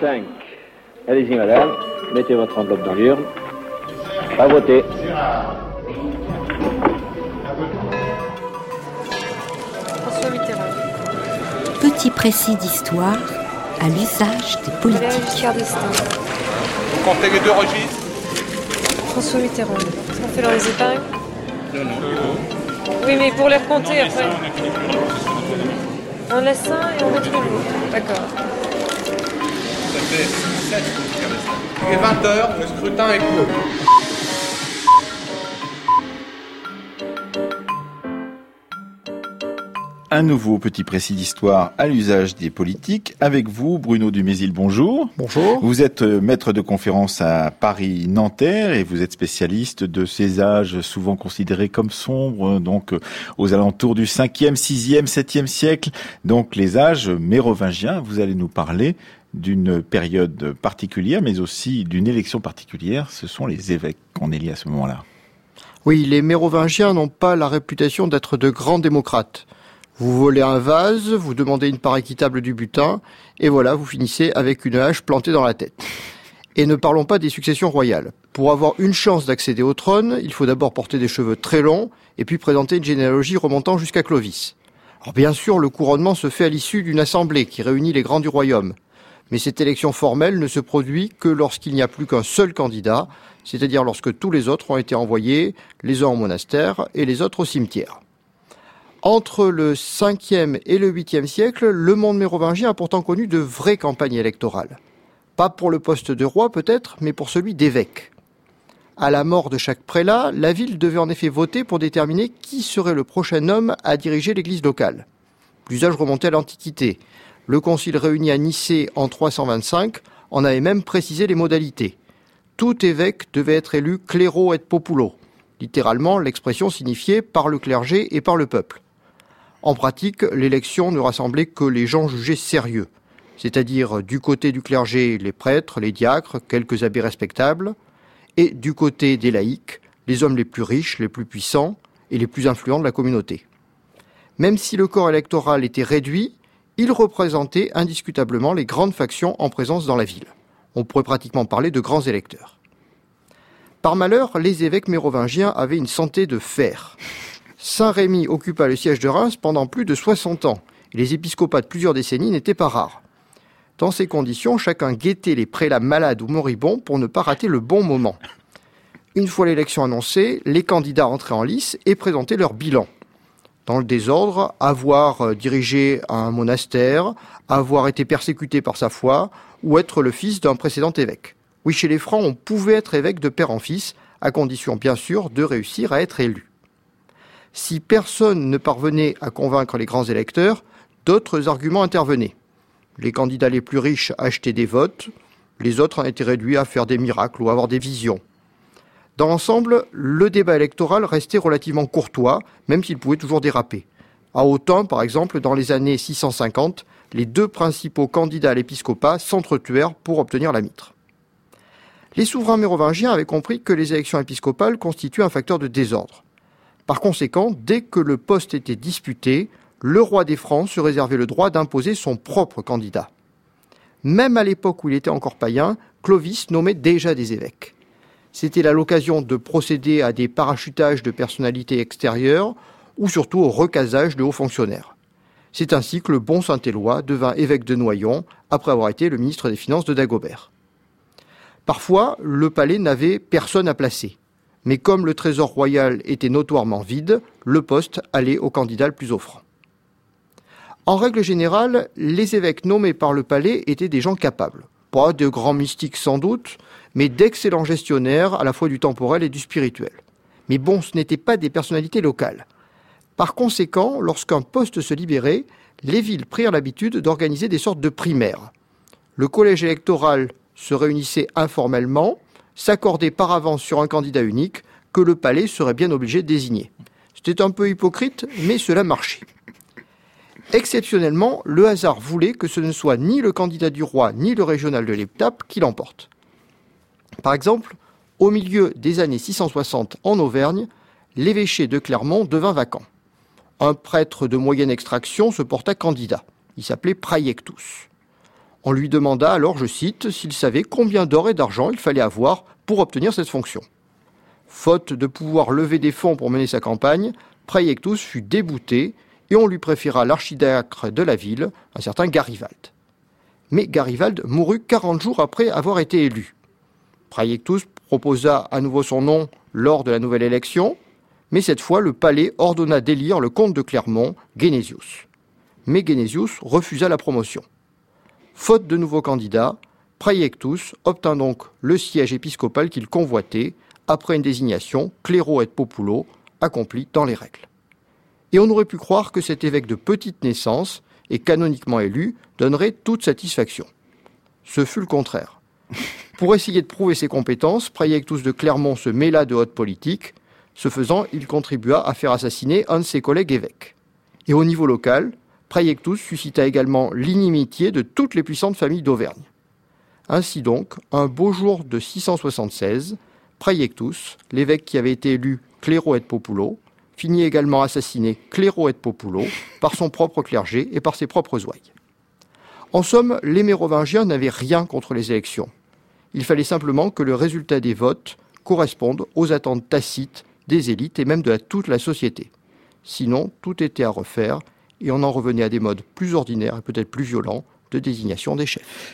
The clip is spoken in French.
5. Allez-y, madame. Mettez votre enveloppe dans l'urne. À voter. François Mitterrand. Petit précis d'histoire à l'usage des politiques. Giscard d'Estaing. Vous comptez les deux registres? François Mitterrand. Est-ce qu'on fait dans les épingles? Non. Oui, mais pour les recompter après. On laisse un et on met tous les jours. D'accord. Ça fait 7 pour Giscard d'Estaing. Il est 20h, le scrutin est clos. Un nouveau petit précis d'histoire à l'usage des politiques. Avec vous, Bruno Dumézil, bonjour. Bonjour. Vous êtes maître de conférence à Paris-Nanterre et vous êtes spécialiste de ces âges souvent considérés comme sombres, donc aux alentours du 5e, 6e, 7e siècle, donc les âges mérovingiens. Vous allez nous parler d'une période particulière, mais aussi d'une élection particulière. Ce sont les évêques qu'on élit à ce moment-là. Oui, les mérovingiens n'ont pas la réputation d'être de grands démocrates. Vous volez un vase, vous demandez une part équitable du butin, et voilà, vous finissez avec une hache plantée dans la tête. Et ne parlons pas des successions royales. Pour avoir une chance d'accéder au trône, il faut d'abord porter des cheveux très longs, et puis présenter une généalogie remontant jusqu'à Clovis. Alors bien sûr, le couronnement se fait à l'issue d'une assemblée qui réunit les grands du royaume. Mais cette élection formelle ne se produit que lorsqu'il n'y a plus qu'un seul candidat, c'est-à-dire lorsque tous les autres ont été envoyés, les uns au monastère et les autres au cimetière. Entre le 5e et le 8e siècle, le monde mérovingien a pourtant connu de vraies campagnes électorales. Pas pour le poste de roi peut-être, mais pour celui d'évêque. À la mort de chaque prélat, la ville devait en effet voter pour déterminer qui serait le prochain homme à diriger l'église locale. L'usage remontait à l'Antiquité. Le concile réuni à Nicée en 325 en avait même précisé les modalités. Tout évêque devait être élu clero et populo. Littéralement, l'expression signifiait par le clergé et par le peuple. En pratique, l'élection ne rassemblait que les gens jugés sérieux, c'est-à-dire du côté du clergé, les prêtres, les diacres, quelques abbés respectables, et du côté des laïcs, les hommes les plus riches, les plus puissants et les plus influents de la communauté. Même si le corps électoral était réduit, il représentait indiscutablement les grandes factions en présence dans la ville. On pourrait pratiquement parler de grands électeurs. Par malheur, les évêques mérovingiens avaient une santé de fer. Saint-Rémy occupa le siège de Reims pendant plus de 60 ans, et les épiscopats de plusieurs décennies n'étaient pas rares. Dans ces conditions, chacun guettait les prélats malades ou moribonds pour ne pas rater le bon moment. Une fois l'élection annoncée, les candidats entraient en lice et présentaient leur bilan. Dans le désordre, avoir dirigé un monastère, avoir été persécuté par sa foi, ou être le fils d'un précédent évêque. Oui, chez les Francs, on pouvait être évêque de père en fils, à condition bien sûr de réussir à être élu. Si personne ne parvenait à convaincre les grands électeurs, d'autres arguments intervenaient. Les candidats les plus riches achetaient des votes, les autres en étaient réduits à faire des miracles ou à avoir des visions. Dans l'ensemble, le débat électoral restait relativement courtois, même s'il pouvait toujours déraper. À Autun, par exemple, dans les années 650, les deux principaux candidats à l'épiscopat s'entretuèrent pour obtenir la mitre. Les souverains mérovingiens avaient compris que les élections épiscopales constituaient un facteur de désordre. Par conséquent, dès que le poste était disputé, le roi des Francs se réservait le droit d'imposer son propre candidat. Même à l'époque où il était encore païen, Clovis nommait déjà des évêques. C'était là l'occasion de procéder à des parachutages de personnalités extérieures ou surtout au recasage de hauts fonctionnaires. C'est ainsi que le bon Saint-Éloi devint évêque de Noyon après avoir été le ministre des Finances de Dagobert. Parfois, le palais n'avait personne à placer. Mais comme le trésor royal était notoirement vide, le poste allait au candidat le plus offrant. En règle générale, les évêques nommés par le palais étaient des gens capables. Pas de grands mystiques sans doute, mais d'excellents gestionnaires à la fois du temporel et du spirituel. Mais bon, ce n'étaient pas des personnalités locales. Par conséquent, lorsqu'un poste se libérait, les villes prirent l'habitude d'organiser des sortes de primaires. Le collège électoral se réunissait informellement, s'accordait par avance sur un candidat unique que le palais serait bien obligé de désigner. C'était un peu hypocrite, mais cela marchait. Exceptionnellement, le hasard voulait que ce ne soit ni le candidat du roi ni le régional de l'étape qui l'emporte. Par exemple, au milieu des années 660 en Auvergne, l'évêché de Clermont devint vacant. Un prêtre de moyenne extraction se porta candidat. Il s'appelait Praiectus. On lui demanda alors, je cite, s'il savait combien d'or et d'argent il fallait avoir pour obtenir cette fonction. Faute de pouvoir lever des fonds pour mener sa campagne, Praeiectus fut débouté et on lui préféra l'archidiacre de la ville, un certain Garivald. Mais Garivald mourut 40 jours après avoir été élu. Praeiectus proposa à nouveau son nom lors de la nouvelle élection, mais cette fois le palais ordonna d'élire le comte de Clermont, Genesius. Mais Genesius refusa la promotion. Faute de nouveaux candidats, Praeiectus obtint donc le siège épiscopal qu'il convoitait après une désignation clero et populo accomplie dans les règles. Et on aurait pu croire que cet évêque de petite naissance et canoniquement élu donnerait toute satisfaction. Ce fut le contraire. Pour essayer de prouver ses compétences, Praeiectus de Clermont se mêla de haute politique. Ce faisant, il contribua à faire assassiner un de ses collègues évêques. Et au niveau local, Praeiectus suscita également l'inimitié de toutes les puissantes familles d'Auvergne. Ainsi donc, un beau jour de 676, Praeiectus, l'évêque qui avait été élu clero et populo, finit également assassiné clero et populo par son propre clergé et par ses propres ouailles. En somme, les mérovingiens n'avaient rien contre les élections. Il fallait simplement que le résultat des votes corresponde aux attentes tacites des élites et même de toute la société. Sinon, tout était à refaire et on en revenait à des modes plus ordinaires et peut-être plus violents de désignation des chefs.